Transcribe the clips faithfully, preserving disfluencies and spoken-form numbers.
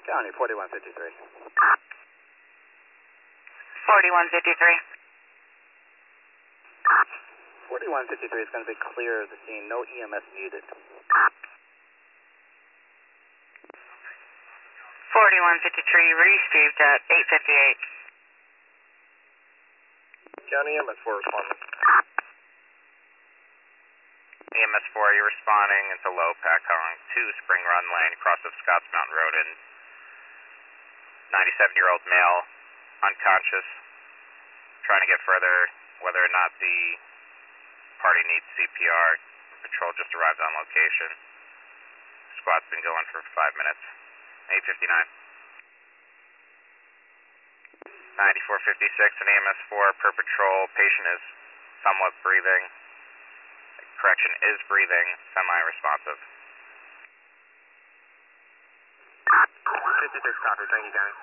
County forty-one fifty-three. forty-one fifty-three. forty-one fifty-three is going to be clear of the scene. No E M S needed. forty-one fifty-three received at eight fifty-eight. County E M S four responding. E M S four, are you responding? It's a low pack calling two Spring Run Lane, cross of Scotts Mountain Road, and ninety-seven-year-old male, unconscious, trying to get further, whether or not the party needs C P R. Patrol just arrived on location. Squad's been going for five minutes. eight fifty-nine. ninety-four fifty-six and E M S four per patrol. Patient is somewhat breathing. Correction, is breathing, semi-responsive. fifty-six copy, thank you, County.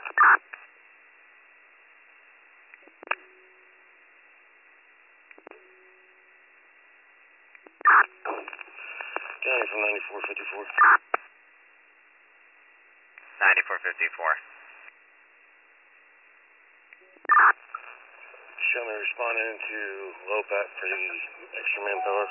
County from ninety-four fifty-four. ninety-four fifty-four. Show me responding to low pack for the extra manpower.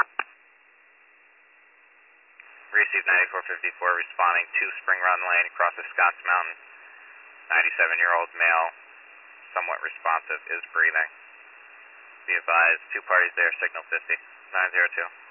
Received ninety-four fifty-four, responding to Spring Run Lane, across of Scotts Mountain. ninety-seven-year-old male, somewhat responsive, is breathing. Be advised, two parties there, signal fifty. nine zero two.